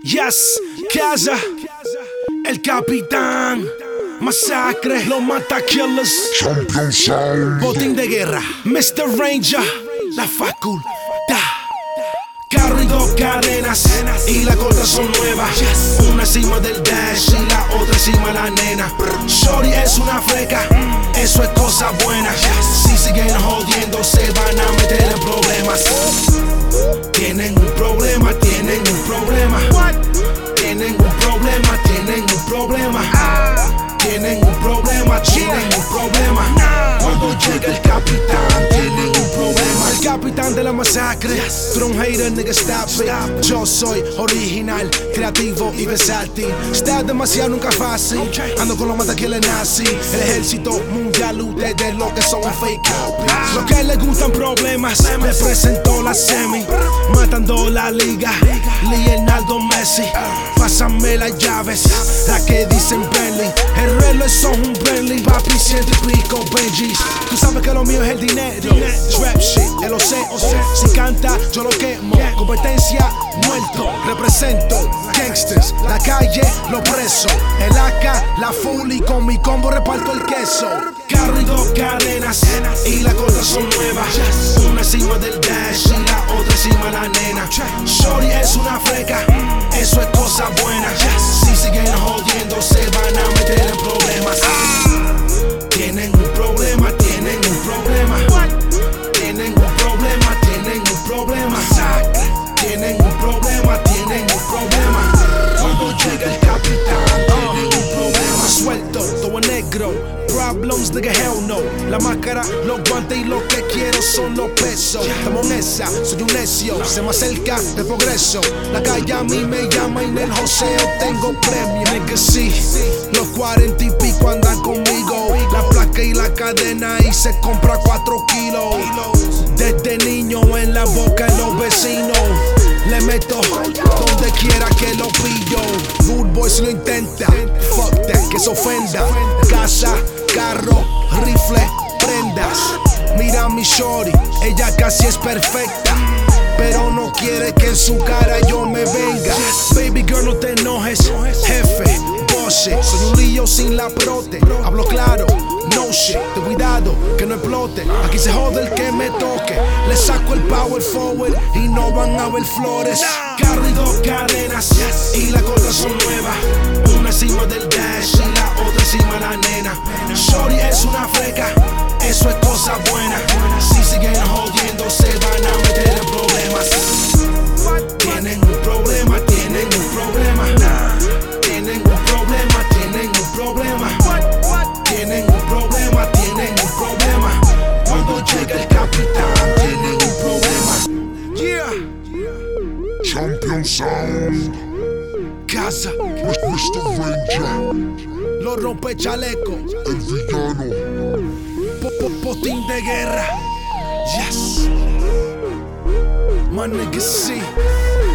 Yes, Casa, el capitán, masacre, los mata killers, Champion Sound, botín de guerra, Mr. Ranger, la facultad. Carro y dos cadenas y las cortas son nuevas. Una encima del dash y la otra encima de la nena. Shorty es una freca, eso es cosa buena. Si siguen jodiendo se van a meter en problemas. Tienen un problema, tienen un problema. Tienen un problema, tienen un problema. Tienen un problema, tienen un problema. Cuando llega el capitán, tienen un problema. El capitán de la masacre, tú un hater, nigga, stop it. Yo soy original, creativo y versátil. Está demasiado nunca fácil. Ando con los mataquiles nazi. El ejército mundial, ustedes lo que son fake copies. Los que les gustan problemas, les presento la semi. Matando la liga, Leonardo Messi. Pásame las llaves, las que dicen Bentley. El reloj son un Bentley, papi, ciento y pico Benjis. Tú sabes que lo mío es el dinero. Trap shit, el océano. Si canta, yo lo quemo. Competencia, muerto. Represento gangsters, la calle, los presos. El AK, la full y con mi combo reparto el queso. Carro y dos cadenas y las cortas son nuevas. Una encima del dash y la otra encima de la nena. Shorty es una freca, eso es cosa buena. Si siguen jodiendo se van a meter en problemas. Tienen un problema, tienen un problema. Tienen un problema, tienen un problema. Tienen un problema, tienen un problema. Cuando llega el capitán, tienen un problema. Suelto, todo negro. Problems, nigga, hell no. La máscara, los guantes y lo que quiero son los pesos. Estamos en esa, soy un necio. Se me acerca el progreso. La calle a mí me llama y en el joseo tengo premio. Nigga, sí, los 40 y pico andan conmigo. La placa y la cadena y se compra 4 kilos. Desde niño en la boca de los vecinos. Le meto donde quiera que lo pillo. Good boy si lo intenta, fuck that, que se ofenda. Casa, carro, rifle, prendas. Mira a mi shorty, ella casi es perfecta, pero no quiere que en su cara yo me venga. Baby girl, no te enojes, jefe, bosse. Soy un lío sin la prote, hablo claro, no shit. Ten cuidado, que no explote, aquí se jode el que me toque. Le saco el power forward y no van a ver flores. Carro y dos cadenas y las cortas son nuevas. Una encima del dash y la otra encima de la nena. Shorty es una freca, eso es cosa buena. Si siguen jodiendo se van a meter en problemas. Tienen un problema, tienen un problema. Tienen un problema, tienen un problema. Tienen un problema, tienen un problema. Cuando llega el capitán, tienen un problema. Yeah. Champion Sound, Casa, Mr. Ranger, los rompe chaleco, el villano, botín de guerra. Yes. My niggas see.